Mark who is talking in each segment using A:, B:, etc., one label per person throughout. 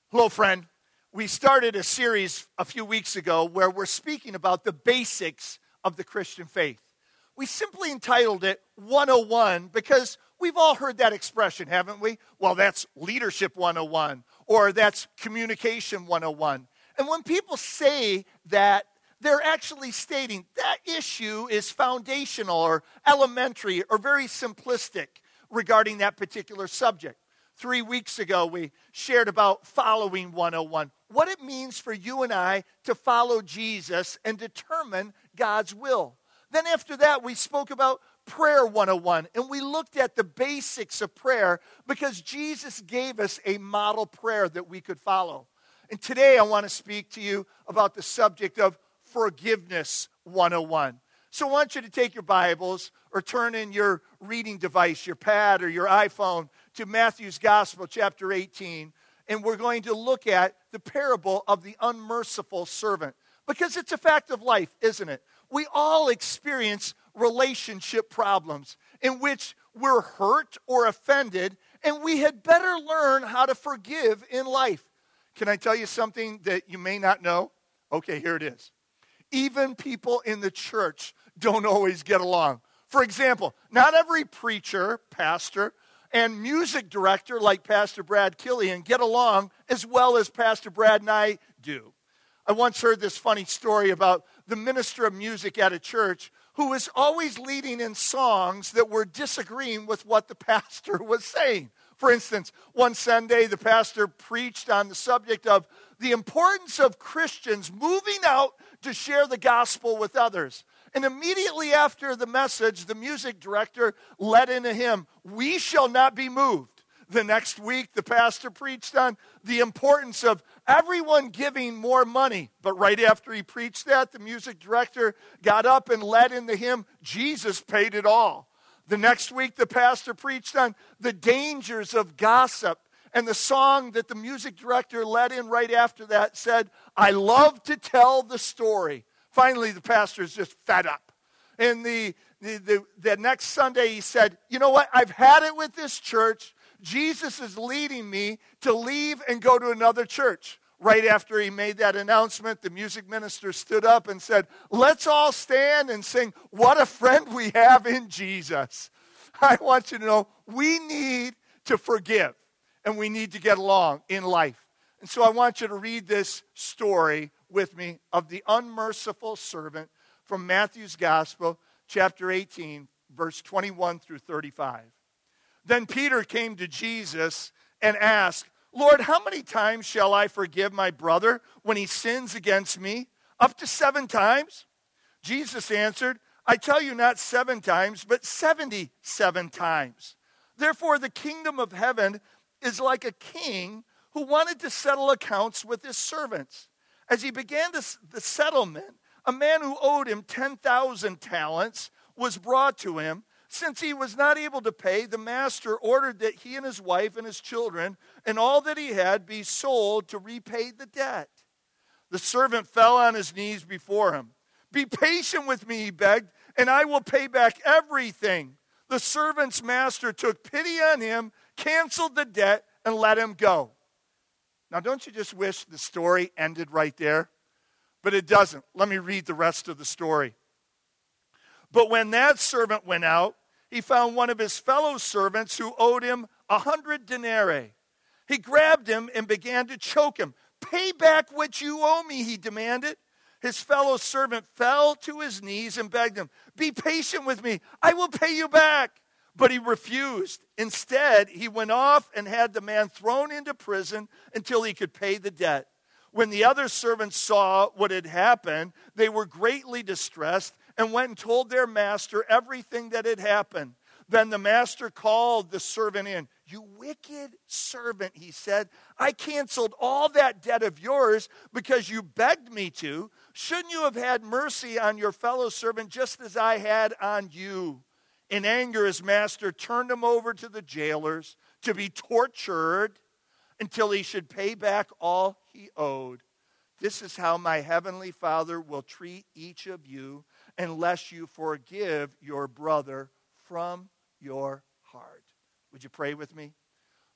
A: Hello, friend. We started a series a few weeks ago where we're speaking about the basics of the Christian faith. We simply entitled it 101 because we've all heard that expression, haven't we? Well, that's leadership 101 or that's communication 101. And when people say that, they're actually stating that issue is foundational or elementary or very simplistic regarding that particular subject. 3 weeks ago, we shared about following 101, what it means for you and I to follow Jesus and determine God's will. Then after that, we spoke about prayer 101, and we looked at the basics of prayer because Jesus gave us a model prayer that we could follow. And today, I want to speak to you about the subject of forgiveness 101. So I want you to take your Bibles or turn in your reading device, your pad or your iPhone, to Matthew's Gospel, chapter 18, and we're going to look at the parable of the unmerciful servant. Because it's a fact of life, isn't it? We all experience relationship problems in which we're hurt or offended, and we had better learn how to forgive in life. Can I tell you something that you may not know? Okay, here it is. Even people in the church don't always get along. For example, not every preacher, pastor, and music director like Pastor Brad Killian get along as well as Pastor Brad and I do. I once heard this funny story about the minister of music at a church who was always leading in songs that were disagreeing with what the pastor was saying. For instance, one Sunday, the pastor preached on the subject of the importance of Christians moving out to share the gospel with others. And immediately after the message, the music director led in a hymn, "We Shall Not Be Moved." The next week, the pastor preached on the importance of everyone giving more money. But right after he preached that, the music director got up and led in the hymn, "Jesus Paid It All." The next week, the pastor preached on the dangers of gossip. And the song that the music director led in right after that said, "I love to tell the story." Finally, the pastor is just fed up. And the next Sunday, he said, "You know what? I've had it with this church. Jesus is leading me to leave and go to another church." Right after he made that announcement, the music minister stood up and said, "Let's all stand and sing, 'What a Friend We Have in Jesus.'" I want you to know we need to forgive and we need to get along in life. And so I want you to read this story with me of the unmerciful servant from Matthew's Gospel, chapter 18, verse 21 through 35. Then Peter came to Jesus and asked, "Lord, how many times shall I forgive my brother when he sins against me? Up to 7 times?" Jesus answered, "I tell you not 7 times, but 77 times. Therefore the kingdom of heaven is like a king who wanted to settle accounts with his servants. As he began the settlement, a man who owed him 10,000 talents was brought to him. Since he was not able to pay, the master ordered that he and his wife and his children and all that he had be sold to repay the debt. The servant fell on his knees before him. 'Be patient with me,' he begged, 'and I will pay back everything.' The servant's master took pity on him, canceled the debt, and let him go." Now, don't you just wish the story ended right there? But it doesn't. Let me read the rest of the story. "But when that servant went out, he found one of his fellow servants who owed him 100 denarii. He grabbed him and began to choke him. 'Pay back what you owe me,' he demanded. His fellow servant fell to his knees and begged him, 'Be patient with me, I will pay you back.' But he refused. Instead, he went off and had the man thrown into prison until he could pay the debt. When the other servants saw what had happened, they were greatly distressed and went and told their master everything that had happened. Then the master called the servant in. 'You wicked servant,' he said, 'I canceled all that debt of yours because you begged me to. Shouldn't you have had mercy on your fellow servant just as I had on you?' In anger, his master turned him over to the jailers to be tortured until he should pay back all he owed. This is how my heavenly Father will treat each of you unless you forgive your brother from your heart." Would you pray with me?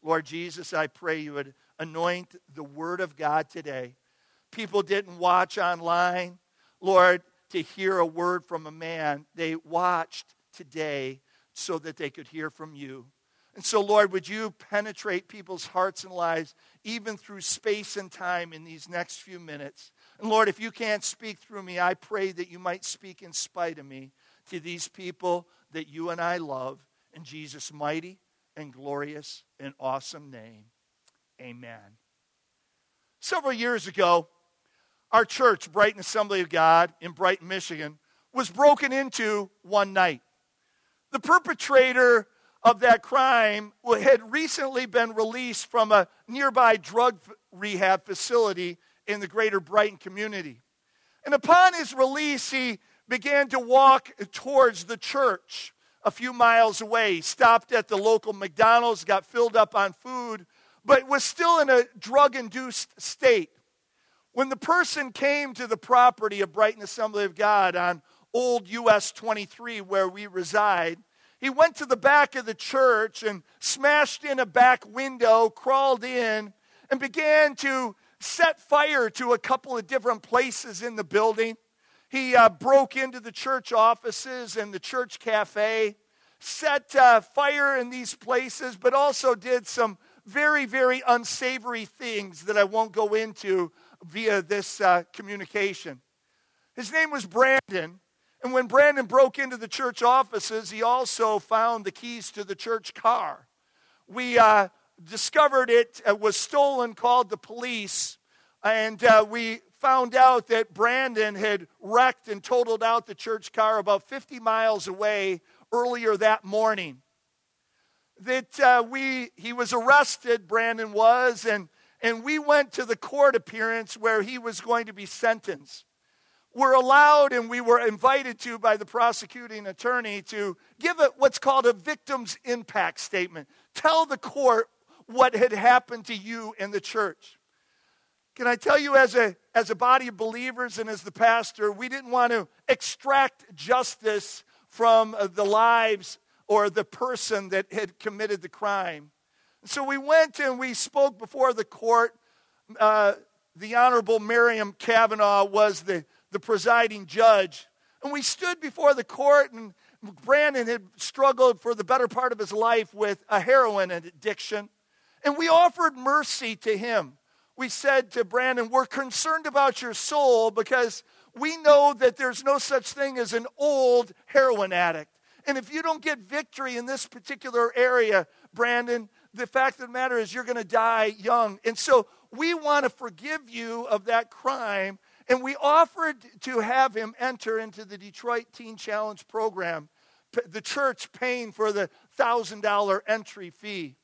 A: Lord Jesus, I pray you would anoint the word of God today. People didn't watch online, Lord, to hear a word from a man. They watched today so that they could hear from you. And so, Lord, would you penetrate people's hearts and lives even through space and time in these next few minutes? And Lord, if you can't speak through me, I pray that you might speak in spite of me to these people that you and I love. In Jesus' mighty and glorious and awesome name, amen. Several years ago, our church, Brighton Assembly of God in Brighton, Michigan, was broken into one night. The perpetrator of that crime had recently been released from a nearby drug rehab facility in the greater Brighton community. And upon his release, he began to walk towards the church a few miles away. He stopped at the local McDonald's, got filled up on food, but was still in a drug-induced state. When the person came to the property of Brighton Assembly of God on Old US 23, where we reside, he went to the back of the church and smashed in a back window, crawled in, and began to set fire to a couple of different places in the building. He broke into the church offices and the church cafe, set fire in these places, but also did some very, very unsavory things that I won't go into via this communication. His name was Brandon. And when Brandon broke into the church offices, he also found the keys to the church car. We discovered it was stolen, called the police, and we found out that Brandon had wrecked and totaled out the church car about 50 miles away earlier that morning. That he was arrested, Brandon was, and we went to the court appearance where he was going to be sentenced. We're allowed and we were invited to by the prosecuting attorney to give what's called a victim's impact statement. Tell the court what had happened to you in the church. Can I tell you, as a body of believers and as the pastor, we didn't want to extract justice from the lives or the person that had committed the crime. So we went and we spoke before the court. The Honorable Miriam Kavanaugh was the presiding judge. And we stood before the court, and Brandon had struggled for the better part of his life with a heroin addiction. And we offered mercy to him. We said to Brandon, we're concerned about your soul because we know that there's no such thing as an old heroin addict. And if you don't get victory in this particular area, Brandon, the fact of the matter is you're going to die young. And so we want to forgive you of that crime. And we offered to have him enter into the Detroit Teen Challenge program, the church paying for the $1,000 entry fee.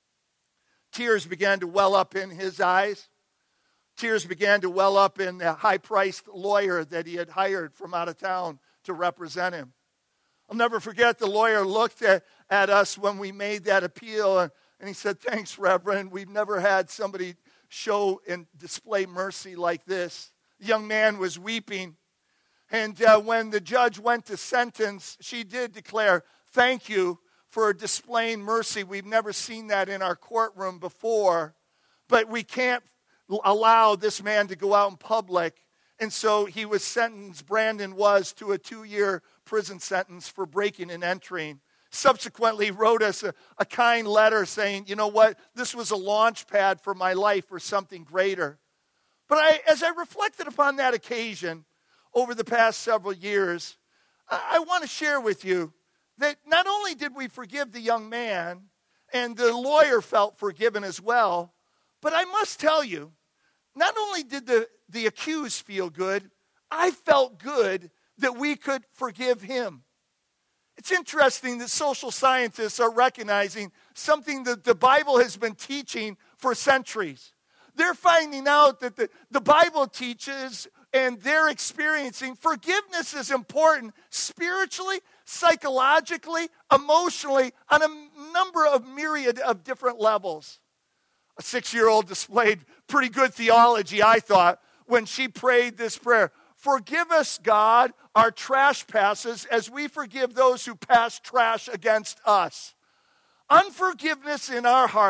A: Tears began to well up in his eyes. Tears began to well up in the high-priced lawyer that he had hired from out of town to represent him. I'll never forget the lawyer looked at us when we made that appeal, and he said, "Thanks, Reverend. We've never had somebody show and display mercy like this." The young man was weeping, and when the judge went to sentence, she did declare, "Thank you for displaying mercy. We've never seen that in our courtroom before, but we can't allow this man to go out in public." And so he was sentenced, Brandon was, to a 2-year prison sentence for breaking and entering. Subsequently wrote us a kind letter saying, you know what, this was a launch pad for my life for something greater. But as I reflected upon that occasion over the past several years, I want to share with you that not only did we forgive the young man, and the lawyer felt forgiven as well, but I must tell you, not only did the accused feel good, I felt good that we could forgive him. It's interesting that social scientists are recognizing something that the Bible has been teaching for centuries. They're finding out that the Bible teaches and they're experiencing forgiveness is important spiritually, psychologically, emotionally, on a number of myriad of different levels. A 6-year-old displayed pretty good theology, I thought, when she prayed this prayer. Forgive us, God, our trash passes as we forgive those who pass trash against us. Unforgiveness in our hearts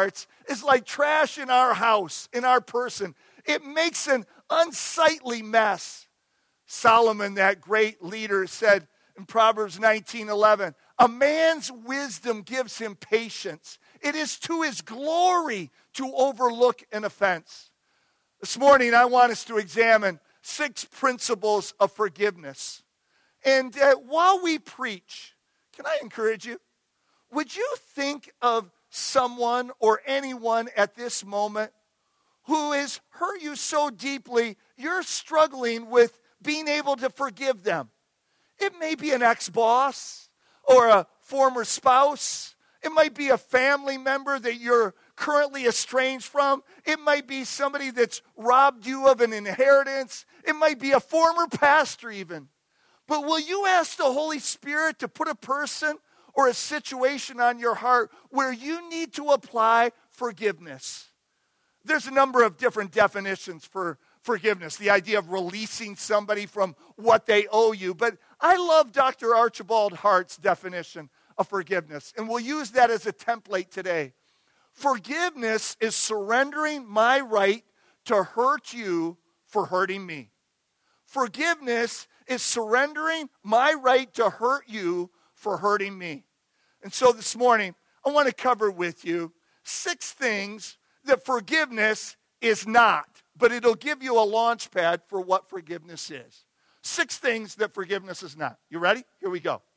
A: is like trash in our house, in our person. It makes an unsightly mess. Solomon, that great leader, said in Proverbs 19:11, a man's wisdom gives him patience. It is to his glory to overlook an offense. This morning, I want us to examine 6 principles of forgiveness. And while we preach, can I encourage you? Would you think of someone or anyone at this moment who has hurt you so deeply, you're struggling with being able to forgive them? It may be an ex-boss or a former spouse. It might be a family member that you're currently estranged from. It might be somebody that's robbed you of an inheritance. It might be a former pastor even. But will you ask the Holy Spirit to put a person or a situation on your heart where you need to apply forgiveness? There's a number of different definitions for forgiveness, the idea of releasing somebody from what they owe you. But I love Dr. Archibald Hart's definition of forgiveness, and we'll use that as a template today. Forgiveness is surrendering my right to hurt you for hurting me. Forgiveness is surrendering my right to hurt you for hurting me. And so this morning, I want to cover with you 6 things that forgiveness is not, but it'll give you a launch pad for what forgiveness is. 6 things that forgiveness is not. You ready? Here we go.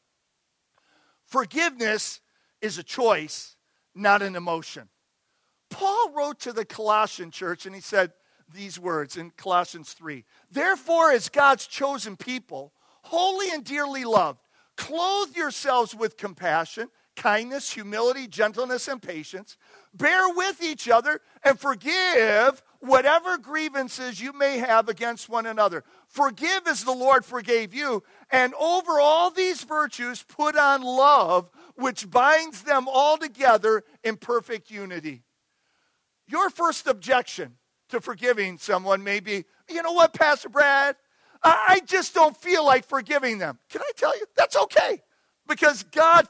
A: Forgiveness is a choice, not an emotion. Paul wrote to the Colossian church, and he said these words in Colossians 3. Therefore, as God's chosen people, holy and dearly loved, clothe yourselves with compassion, kindness, humility, gentleness, and patience. Bear with each other and forgive whatever grievances you may have against one another. Forgive as the Lord forgave you. And over all these virtues, put on love, which binds them all together in perfect unity. Your first objection to forgiving someone may be, you know what, Pastor Brad? I just don't feel like forgiving them. Can I tell you? That's okay. Because God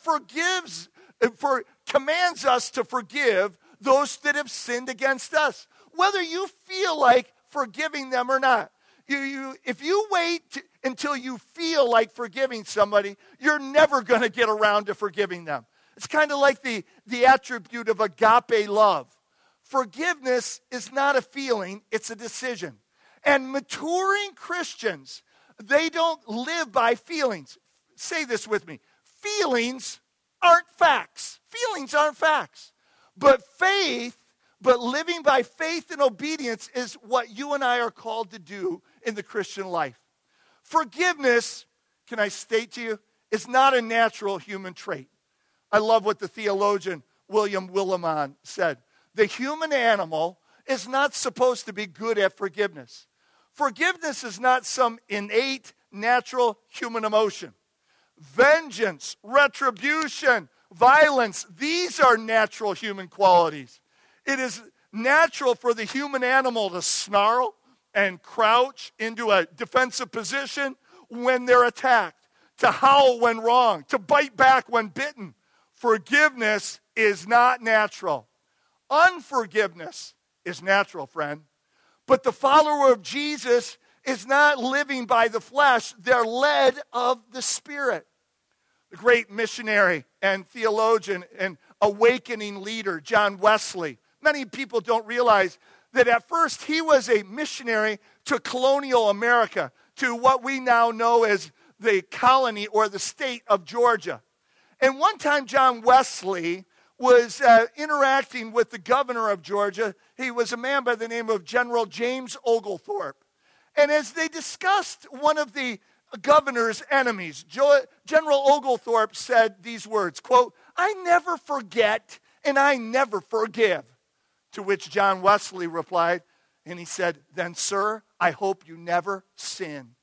A: commands us to forgive those that have sinned against us, whether you feel like forgiving them or not. If you wait until you feel like forgiving somebody, you're never going to get around to forgiving them. It's kind of like the attribute of agape love. Forgiveness is not a feeling, it's a decision. And maturing Christians, they don't live by feelings. Say this with me. Feelings aren't facts. Feelings aren't facts. But living by faith and obedience is what you and I are called to do in the Christian life. Forgiveness, can I state to you, is not a natural human trait. I love what the theologian William Willimon said. The human animal is not supposed to be good at forgiveness. Forgiveness is not some innate, natural human emotion. Vengeance, retribution, violence, these are natural human qualities. It is natural for the human animal to snarl and crouch into a defensive position when they're attacked, to howl when wrong, to bite back when bitten. Forgiveness is not natural. Unforgiveness is natural, friend. But the follower of Jesus is not living by the flesh. They're led of the Spirit. The great missionary and theologian and awakening leader, John Wesley. Many people don't realize that at first he was a missionary to colonial America, to what we now know as the colony or the state of Georgia. And one time John Wesley was interacting with the governor of Georgia. He was a man by the name of General James Oglethorpe. And as they discussed one of the governor's enemies, General Oglethorpe said these words, quote, I never forget and I never forgive. To which John Wesley replied, and he said, then, sir, I hope you never sin.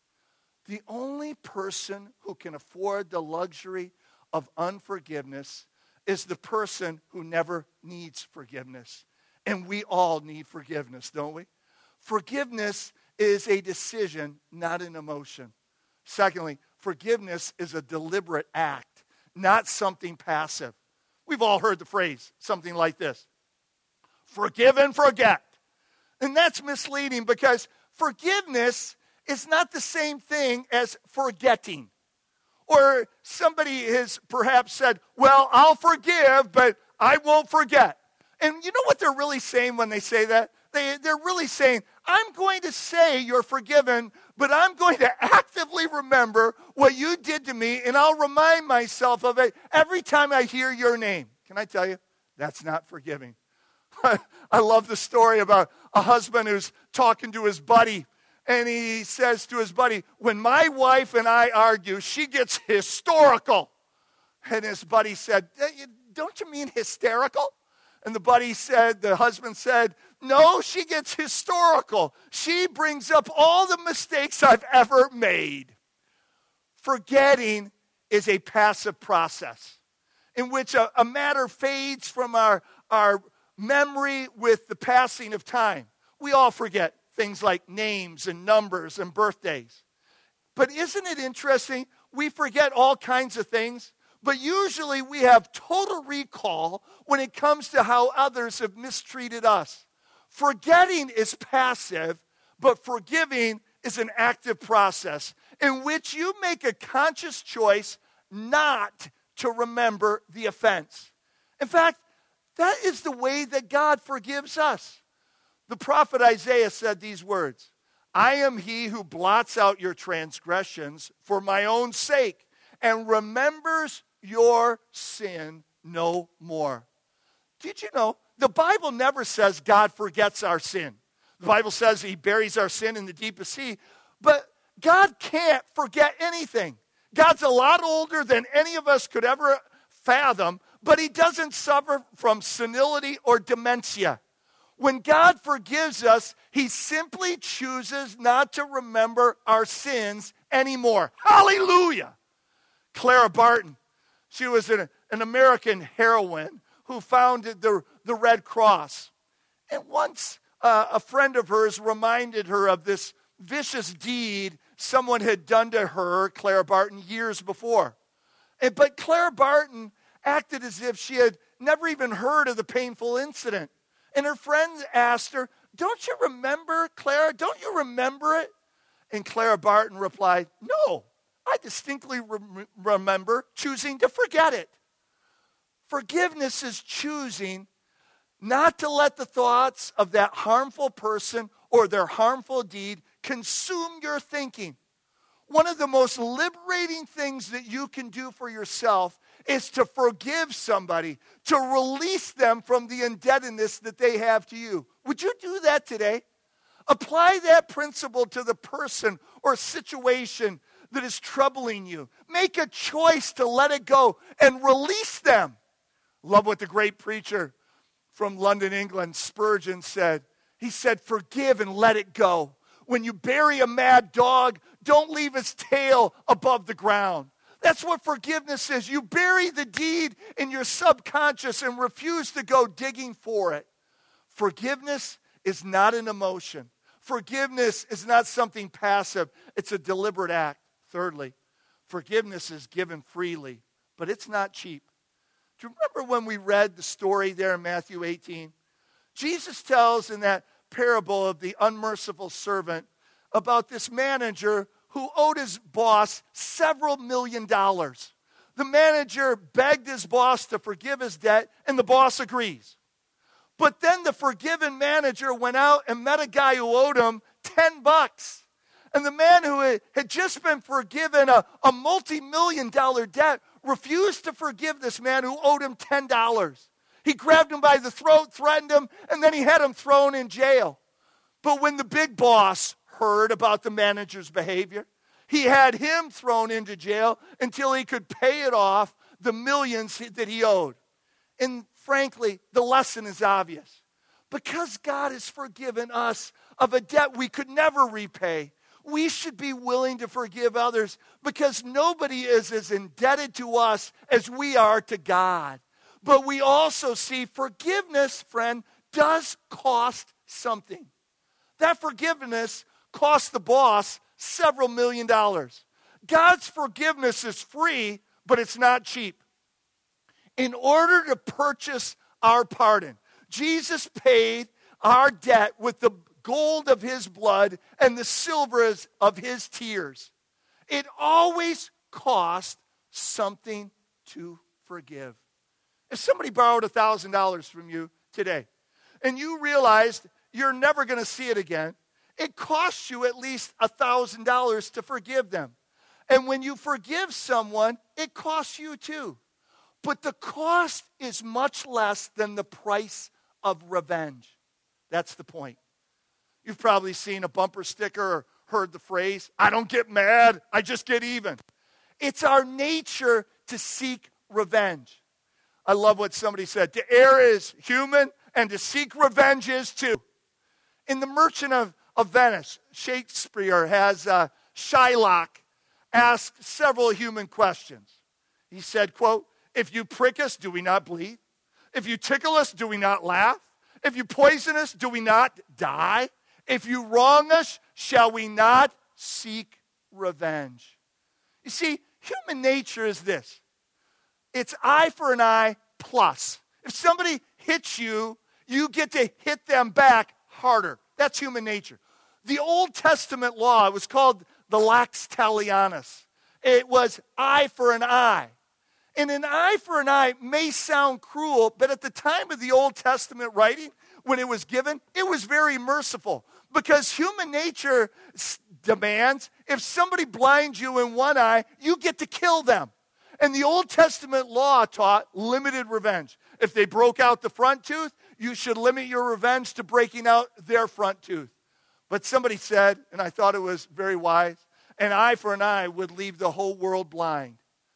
A: The only person who can afford the luxury of unforgiveness is the person who never needs forgiveness. And we all need forgiveness, don't we? Forgiveness is a decision, not an emotion. Secondly, forgiveness is a deliberate act, not something passive. We've all heard the phrase, something like this. forgive and forget. And that's misleading because forgiveness is not the same thing as forgetting. Or somebody has perhaps said, well, I'll forgive, but I won't forget. And you know what they're really saying when they say that? They're really saying, I'm going to say you're forgiven, but I'm going to actively remember what you did to me, and I'll remind myself of it every time I hear your name. Can I tell you? That's not forgiving. I love the story about a husband who's talking to his buddy, and he says to his buddy, when my wife and I argue, she gets historical. And his buddy said, don't you mean hysterical? And the husband said, no, she gets historical. She brings up all the mistakes I've ever made. Forgetting is a passive process in which a matter fades from our memory with the passing of time. We all forget things like names and numbers and birthdays. But isn't it interesting? We forget all kinds of things, but usually we have total recall when it comes to how others have mistreated us. Forgetting is passive, but forgiving is an active process in which you make a conscious choice not to remember the offense. In fact, that is the way that God forgives us. The prophet Isaiah said these words, I am he who blots out your transgressions for my own sake and remembers your sin no more. Did you know, the Bible never says God forgets our sin. The Bible says he buries our sin in the deepest sea, but God can't forget anything. God's a lot older than any of us could ever fathom, but he doesn't suffer from senility or dementia. When God forgives us, he simply chooses not to remember our sins anymore. Hallelujah! Clara Barton, she was an American heroine who founded the Red Cross. And once a friend of hers reminded her of this vicious deed someone had done to her, Clara Barton, years before. But Clara Barton acted as if she had never even heard of the painful incident. And her friend asked her, don't you remember, Clara? Don't you remember it? And Clara Barton replied, no, I distinctly remember choosing to forget it. Forgiveness is choosing not to let the thoughts of that harmful person or their harmful deed consume your thinking. One of the most liberating things that you can do for yourself is to forgive somebody, to release them from the indebtedness that they have to you. Would you do that today? Apply that principle to the person or situation that is troubling you. Make a choice to let it go and release them. Love what the great preacher from London, England, Spurgeon said. He said, forgive and let it go. When you bury a mad dog, don't leave his tail above the ground. That's what forgiveness is. You bury the deed in your subconscious and refuse to go digging for it. Forgiveness is not an emotion. Forgiveness is not something passive. It's a deliberate act. Thirdly, forgiveness is given freely, but it's not cheap. Do you remember when we read the story there in Matthew 18? Jesus tells in that parable of the unmerciful servant about this manager who owed his boss several $1 million. The manager begged his boss to forgive his debt, and the boss agrees. But then the forgiven manager went out and met a guy who owed him $10. And the man who had just been forgiven a multi-million-dollar debt refused to forgive this man who owed him $10. He grabbed him by the throat, threatened him, and then he had him thrown in jail. But when the big boss heard about the manager's behavior, he had him thrown into jail until he could pay it off, the millions that he owed. And frankly, the lesson is obvious. Because God has forgiven us of a debt we could never repay, we should be willing to forgive others because nobody is as indebted to us as we are to God. But we also see forgiveness, friend, does cost something. That forgiveness cost the boss several $1 million. God's forgiveness is free, but it's not cheap. In order to purchase our pardon, Jesus paid our debt with the gold of his blood and the silver of his tears. It always costs something to forgive. If somebody borrowed $1,000 from you today and you realized you're never going to see it again, it costs you at least $1,000 to forgive them. And when you forgive someone, it costs you too. But the cost is much less than the price of revenge. That's the point. You've probably seen a bumper sticker or heard the phrase, I don't get mad, I just get even. It's our nature to seek revenge. I love what somebody said. To err is human, and to seek revenge is too. In The Merchant of Venice, Shakespeare has Shylock ask several human questions. He said, quote, if you prick us, do we not bleed? If you tickle us, do we not laugh? If you poison us, do we not die? If you wrong us, shall we not seek revenge? You see, human nature is this. It's eye for an eye plus. If somebody hits you, you get to hit them back harder. That's human nature. The Old Testament law, it was called the Lex Talionis. It was eye for an eye. And an eye for an eye may sound cruel, but at the time of the Old Testament writing, when it was given, it was very merciful. Because human nature demands, if somebody blinds you in one eye, you get to kill them. And the Old Testament law taught limited revenge. If they broke out the front tooth, you should limit your revenge to breaking out their front tooth. But somebody said, and I thought it was very wise, an eye for an eye would leave the whole world blind.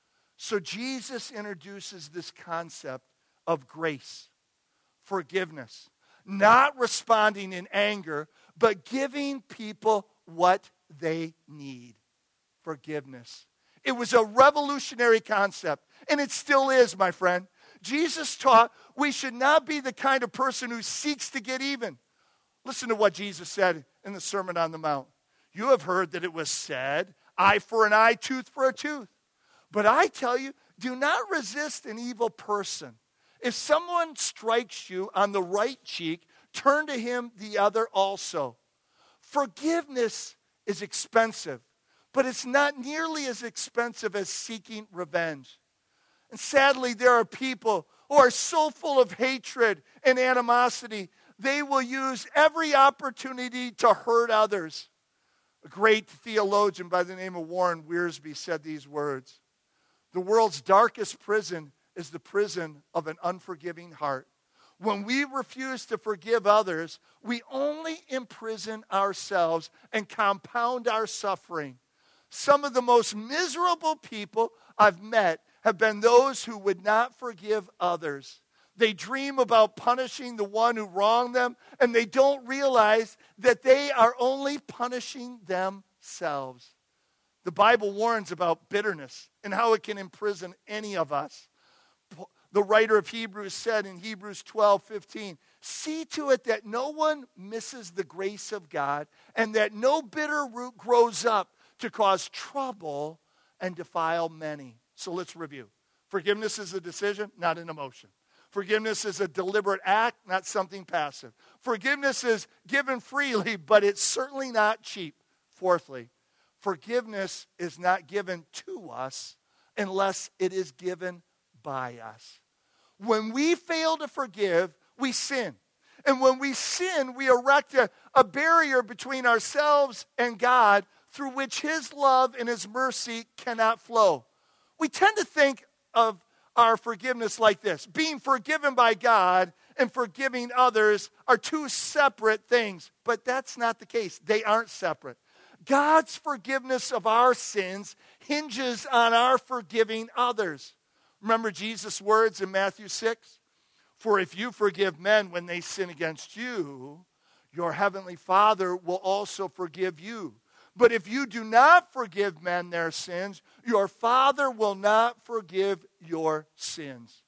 A: So Jesus introduces this concept of grace, forgiveness, not responding in anger, but giving people what they need, forgiveness. It was a revolutionary concept, and it still is, my friend. Jesus taught we should not be the kind of person who seeks to get even. Listen to what Jesus said in the Sermon on the Mount. You have heard that it was said, eye for an eye, tooth for a tooth. But I tell you, do not resist an evil person. If someone strikes you on the right cheek, turn to him the other also. Forgiveness is expensive, but it's not nearly as expensive as seeking revenge. And sadly, there are people who are so full of hatred and animosity, they will use every opportunity to hurt others. A great theologian by the name of Warren Wiersbe said these words. The world's darkest prison is the prison of an unforgiving heart. When we refuse to forgive others, we only imprison ourselves and compound our suffering. Some of the most miserable people I've met have been those who would not forgive others. They dream about punishing the one who wronged them, and they don't realize that they are only punishing themselves. The Bible warns about bitterness and how it can imprison any of us. The writer of Hebrews said in Hebrews 12:15, see to it that no one misses the grace of God and that no bitter root grows up to cause trouble and defile many. So let's review. Forgiveness is a decision, not an emotion. Forgiveness is a deliberate act, not something passive. Forgiveness is given freely, but it's certainly not cheap. Fourthly, forgiveness is not given to us unless it is given by us. When we fail to forgive, we sin. And when we sin, we erect a barrier between ourselves and God through which his love and his mercy cannot flow. We tend to think of our forgiveness like this. Being forgiven by God and forgiving others are two separate things, but that's not the case. They aren't separate. God's forgiveness of our sins hinges on our forgiving others. Remember Jesus' words in Matthew 6? For if you forgive men when they sin against you, your heavenly Father will also forgive you. But if you do not forgive men their sins, your Father will not forgive your sins.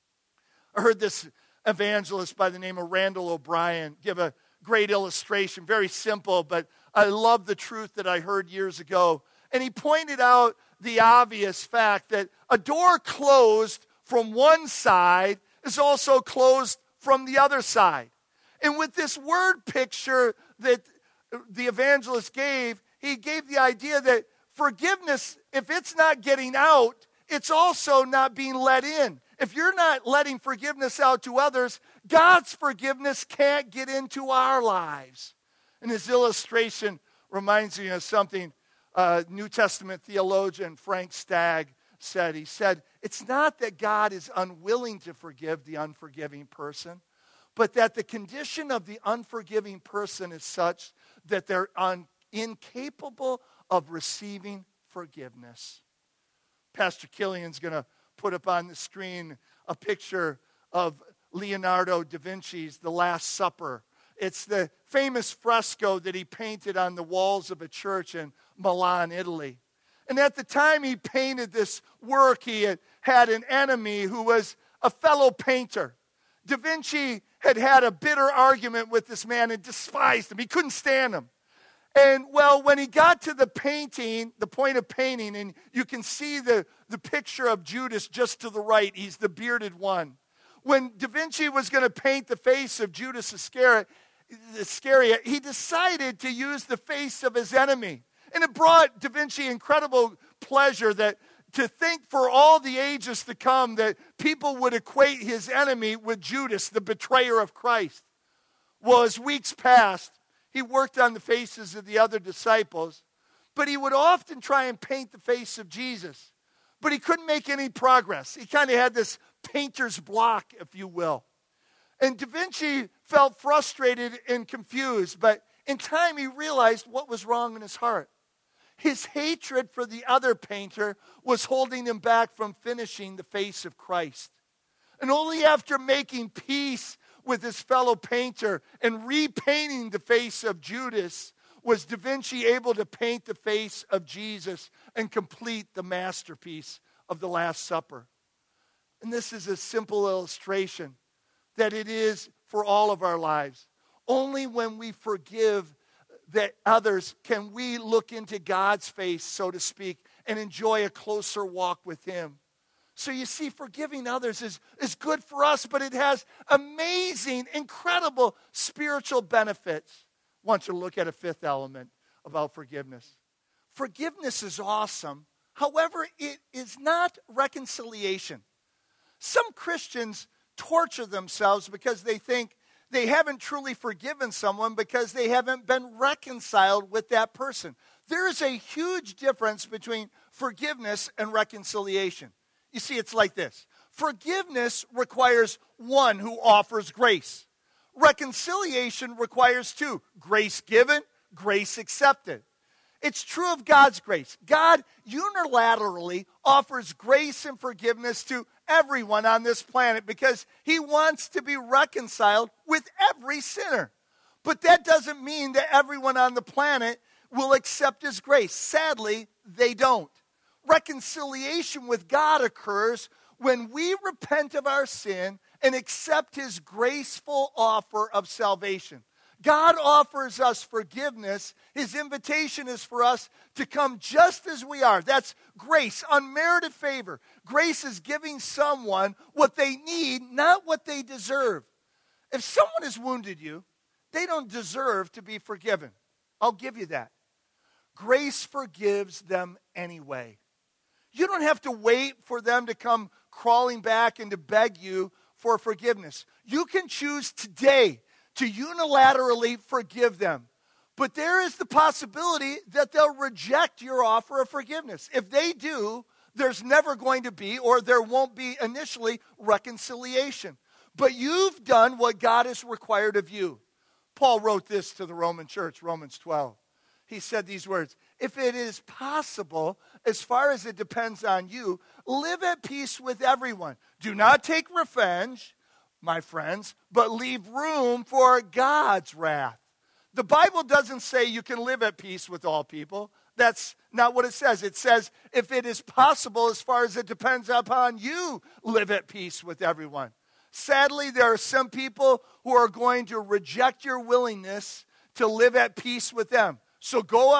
A: I heard this evangelist by the name of Randall O'Brien give a great illustration, very simple, but I love the truth that I heard years ago. And he pointed out the obvious fact that a door closed from one side is also closed from the other side. And with this word picture that the evangelist gave, he gave the idea that forgiveness, if it's not getting out, it's also not being let in. If you're not letting forgiveness out to others, God's forgiveness can't get into our lives. And his illustration reminds me of something New Testament theologian Frank Stagg said. He said, it's not that God is unwilling to forgive the unforgiving person, but that the condition of the unforgiving person is such that they're incapable of receiving forgiveness. Pastor Killian's going to put up on the screen a picture of Leonardo da Vinci's The Last Supper. It's the famous fresco that he painted on the walls of a church in Milan, Italy. And at the time he painted this work, he had an enemy who was a fellow painter. Da Vinci had a bitter argument with this man and despised him. He couldn't stand him. And, well, when he got to the painting, the point of painting, and you can see the picture of Judas just to the right, he's the bearded one. When Da Vinci was going to paint the face of Judas Iscariot, he decided to use the face of his enemy. And it brought Da Vinci incredible pleasure that to think for all the ages to come that people would equate his enemy with Judas, the betrayer of Christ. Well, as weeks passed, he worked on the faces of the other disciples, but he would often try and paint the face of Jesus. But he couldn't make any progress. He kind of had this painter's block, if you will. And Da Vinci felt frustrated and confused, but in time he realized what was wrong in his heart. His hatred for the other painter was holding him back from finishing the face of Christ. And only after making peace with his fellow painter and repainting the face of Judas was Da Vinci able to paint the face of Jesus and complete the masterpiece of the Last Supper. And this is a simple illustration that it is for all of our lives. Only when we forgive that others can we look into God's face, so to speak, and enjoy a closer walk with him. So you see, forgiving others is good for us, but it has amazing, incredible spiritual benefits. I want you to look at a fifth element about forgiveness. Forgiveness is awesome. However, it is not reconciliation. Some Christians torture themselves because they think they haven't truly forgiven someone because they haven't been reconciled with that person. There is a huge difference between forgiveness and reconciliation. You see, it's like this. Forgiveness requires one who offers grace. Reconciliation requires two. Grace given, grace accepted. It's true of God's grace. God unilaterally offers grace and forgiveness to everyone on this planet because he wants to be reconciled with every sinner. But that doesn't mean that everyone on the planet will accept his grace. Sadly, they don't. Reconciliation with God occurs when we repent of our sin and accept his graceful offer of salvation. God offers us forgiveness. His invitation is for us to come just as we are. That's grace, unmerited favor. Grace is giving someone what they need, not what they deserve. If someone has wounded you, they don't deserve to be forgiven. I'll give you that. Grace forgives them anyway. You don't have to wait for them to come crawling back and to beg you for forgiveness. You can choose today to unilaterally forgive them. But there is the possibility that they'll reject your offer of forgiveness. If they do, there's never going to be, or there won't be initially, reconciliation. But you've done what God has required of you. Paul wrote this to the Roman church, Romans 12. He said these words, if it is possible, as far as it depends on you, live at peace with everyone. Do not take revenge, my friends, but leave room for God's wrath. The Bible doesn't say you can live at peace with all people. That's not what it says. It says, if it is possible, as far as it depends upon you, live at peace with everyone. Sadly, there are some people who are going to reject your willingness to live at peace with them. So go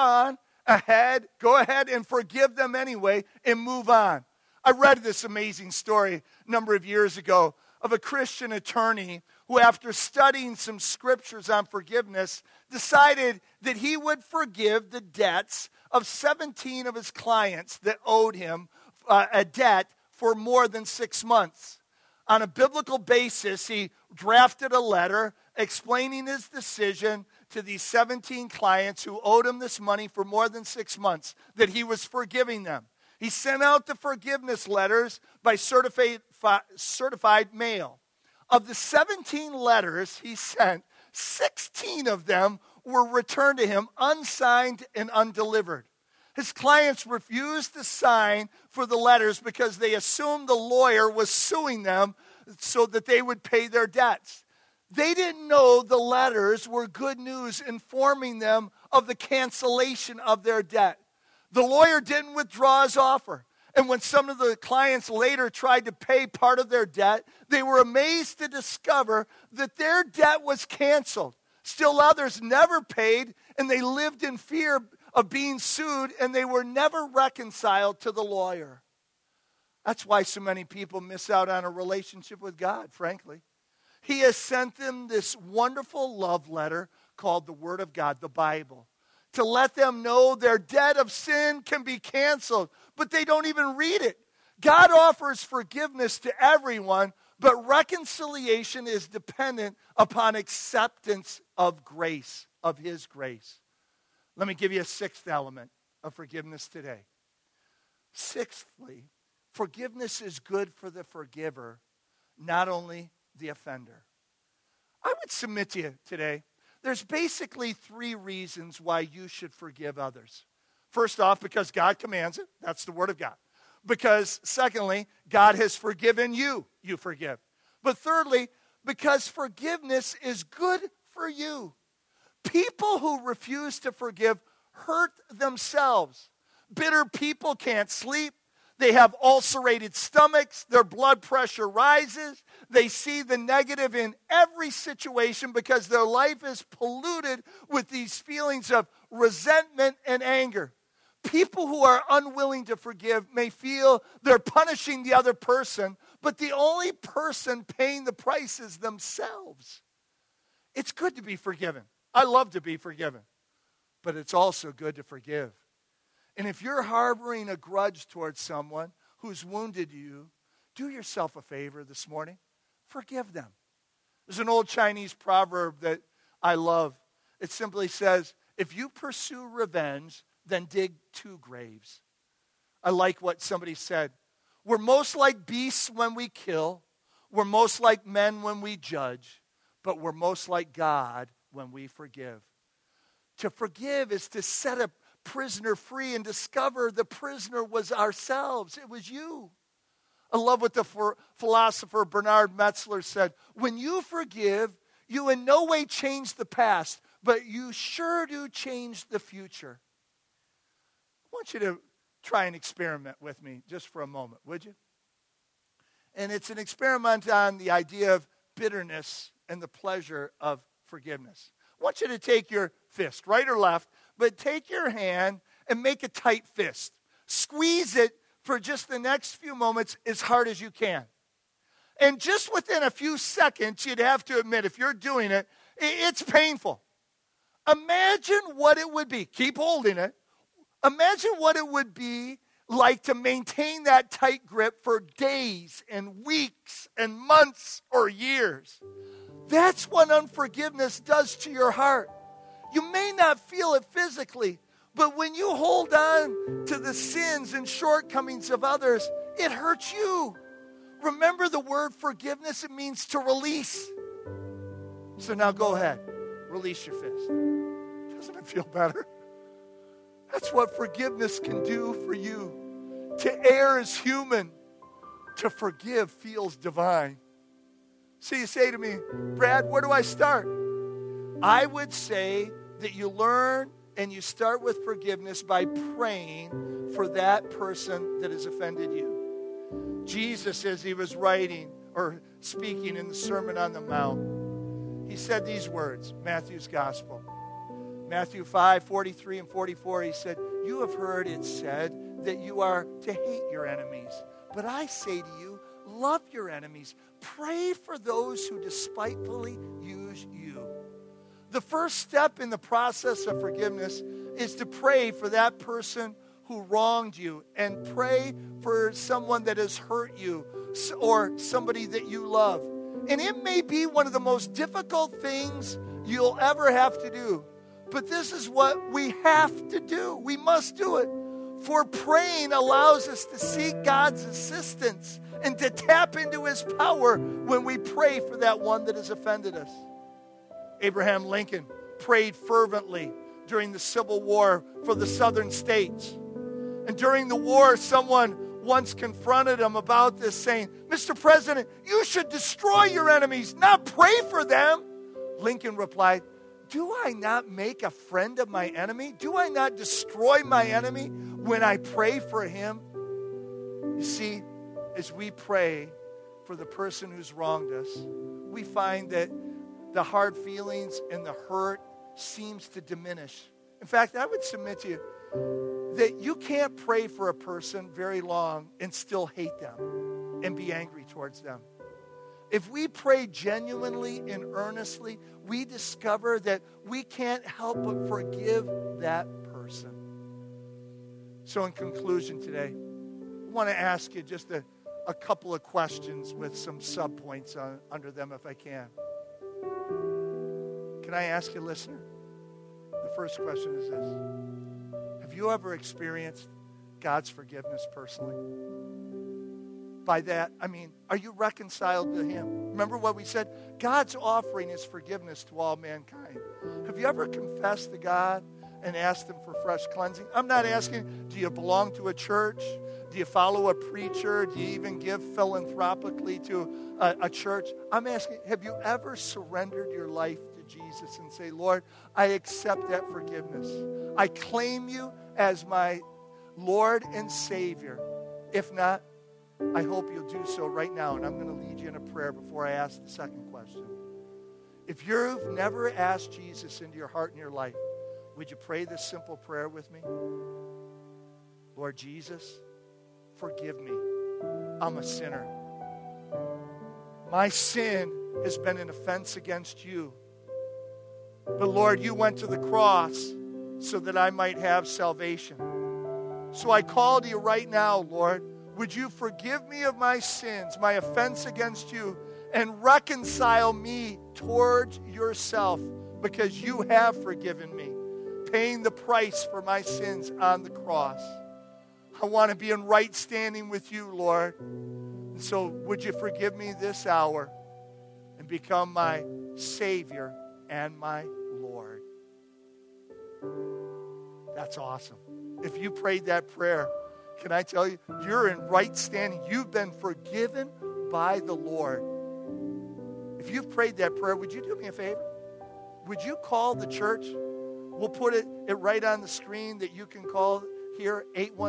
A: ahead and forgive them anyway and move on. I read this amazing story a number of years ago of a Christian attorney who, after studying some scriptures on forgiveness, decided that he would forgive the debts of 17 of his clients that owed him a debt for more than 6 months. On a biblical basis, he drafted a letter explaining his decision to these 17 clients who owed him this money for more than 6 months, that he was forgiving them. He sent out the forgiveness letters by certified mail. Of the 17 letters he sent, 16 of them were returned to him unsigned and undelivered. His clients refused to sign for the letters because they assumed the lawyer was suing them so that they would pay their debts. They didn't know the letters were good news informing them of the cancellation of their debt. The lawyer didn't withdraw his offer. And when some of the clients later tried to pay part of their debt, they were amazed to discover that their debt was canceled. Still others never paid, and they lived in fear of being sued, and they were never reconciled to the lawyer. That's why so many people miss out on a relationship with God, frankly. He has sent them this wonderful love letter called the Word of God, the Bible, to let them know their debt of sin can be canceled, but they don't even read it. God offers forgiveness to everyone, but reconciliation is dependent upon acceptance of grace, of His grace. Let me give you a sixth element of forgiveness today. Sixthly, forgiveness is good for the forgiver, not only the offender. I would submit to you today, there's basically 3 reasons why you should forgive others. First off, because God commands it. That's the Word of God. Because, secondly, God has forgiven you. You forgive. But thirdly, because forgiveness is good for you. People who refuse to forgive hurt themselves. Bitter people can't sleep. They have ulcerated stomachs. Their blood pressure rises. They see the negative in every situation because their life is polluted with these feelings of resentment and anger. People who are unwilling to forgive may feel they're punishing the other person, but the only person paying the price is themselves. It's good to be forgiven. I love to be forgiven, but it's also good to forgive. And if you're harboring a grudge towards someone who's wounded you, do yourself a favor this morning. Forgive them. There's an old Chinese proverb that I love. It simply says, if you pursue revenge, then dig 2 graves. I like what somebody said. We're most like beasts when we kill. We're most like men when we judge. But we're most like God when we forgive. To forgive is to set a prisoner free and discover the prisoner was ourselves. It was you. I love what the philosopher Bernard Metzler said. When you forgive, you in no way change the past, but you sure do change the future. I want you to try an experiment with me just for a moment, would you? And it's an experiment on the idea of bitterness and the pleasure of forgiveness. I want you to take your fist, right or left, but take your hand and make a tight fist. Squeeze it for just the next few moments as hard as you can. And just within a few seconds, you'd have to admit, if you're doing it, it's painful. Imagine what it would be. Keep holding it. Imagine what it would be like to maintain that tight grip for days and weeks and months or years. That's what unforgiveness does to your heart. You may not feel it physically, but when you hold on to the sins and shortcomings of others, it hurts you. Remember the word forgiveness, it means to release. So now go ahead, release your fist. Doesn't it feel better? That's what forgiveness can do for you. To err is human. To forgive feels divine. So you say to me, Brad, where do I start? I would say that you learn and you start with forgiveness by praying for that person that has offended you. Jesus, as he was writing or speaking in the Sermon on the Mount, he said these words, Matthew's Gospel. Matthew 5:43 and 44, he said, you have heard it said that you are to hate your enemies. But I say to you, love your enemies. Pray for those who despitefully use you. The first step in the process of forgiveness is to pray for that person who wronged you, and pray for someone that has hurt you or somebody that you love. And it may be one of the most difficult things you'll ever have to do. But this is what we have to do. We must do it. For praying allows us to seek God's assistance and to tap into his power when we pray for that one that has offended us. Abraham Lincoln prayed fervently during the Civil War for the southern states. And during the war, someone once confronted him about this, saying, "Mr. President, you should destroy your enemies, not pray for them." Lincoln replied, "Do I not make a friend of my enemy? Do I not destroy my enemy when I pray for him?" You see, as we pray for the person who's wronged us, we find that the hard feelings and the hurt seems to diminish. In fact, I would submit to you that you can't pray for a person very long and still hate them and be angry towards them. If we pray genuinely and earnestly, we discover that we can't help but forgive that person. So in conclusion today, I want to ask you just a couple of questions with some subpoints under them if I can. Can I ask you, listener? The first question is this. Have you ever experienced God's forgiveness personally? By that, I mean, are you reconciled to him? Remember what we said? God's offering is forgiveness to all mankind. Have you ever confessed to God and asked him for fresh cleansing? I'm not asking, do you belong to a church? Do you follow a preacher? Do you even give philanthropically to a church? I'm asking, have you ever surrendered your life to Jesus and say, "Lord, I accept that forgiveness. I claim you as my Lord and Savior"? If not, I hope you'll do so right now, and I'm going to lead you in a prayer before I ask the second question. If you've never asked Jesus into your heart and your life, would you pray this simple prayer with me? Lord Jesus, forgive me. I'm a sinner. My sin has been an offense against you. But Lord, you went to the cross so that I might have salvation. So I call to you right now, Lord. Would you forgive me of my sins, my offense against you, and reconcile me towards yourself, because you have forgiven me, paying the price for my sins on the cross. I want to be in right standing with you, Lord. And so would you forgive me this hour and become my Savior and my Lord? That's awesome. If you prayed that prayer, can I tell you, you're in right standing. You've been forgiven by the Lord. If you've prayed that prayer, would you do me a favor? Would you call the church? We'll put it right on the screen that you can call here,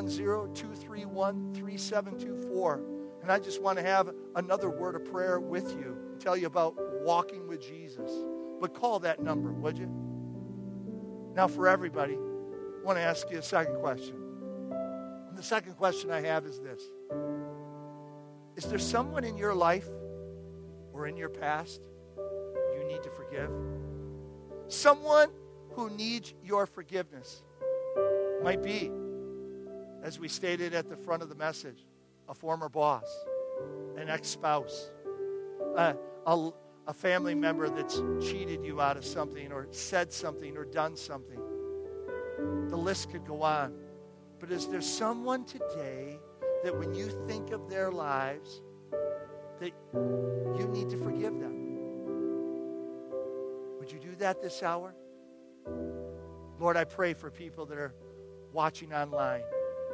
A: 810-231-3724. And I just want to have another word of prayer with you and tell you about walking with Jesus. But call that number, would you? Now for everybody, I want to ask you a second question. And the second question I have is this. Is there someone in your life or in your past you need to forgive? Someone who needs your forgiveness. Might be, as we stated at the front of the message, a former boss, an ex-spouse, a family member that's cheated you out of something or said something or done something. The list could go on. But is there someone today that when you think of their lives, that you need to forgive them? Would you do that this hour? Lord, I pray for people that are watching online.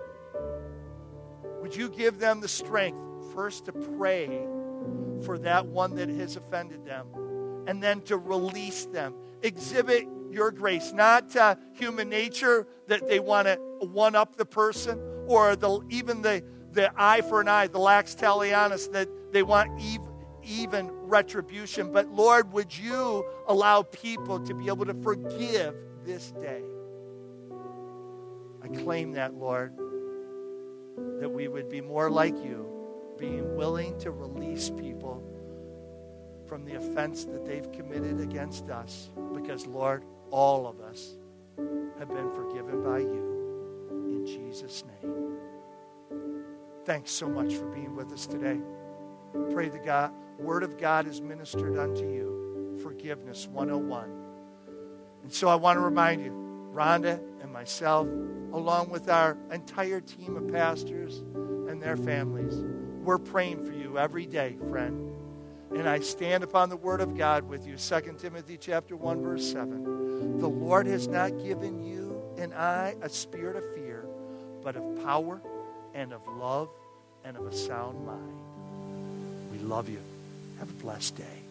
A: Would you give them the strength first to pray for that one that has offended them, and then to release them. Exhibit your grace, not human nature that they want to one-up the person, or even the eye for an eye, the lax talionis, that they want even retribution. But Lord, would you allow people to be able to forgive this day? I claim that, Lord, that we would be more like you being willing to release people from the offense that they've committed against us. Because, Lord, all of us have been forgiven by you. In Jesus' name. Thanks so much for being with us today. Pray the Word of God is ministered unto you. Forgiveness 101. And so I want to remind you, Rhonda and myself, along with our entire team of pastors and their families, we're praying for you every day, friend. And I stand upon the Word of God with you. 2 Timothy chapter 1, verse 7. The Lord has not given you and I a spirit of fear, but of power and of love and of a sound mind. We love you. Have a blessed day.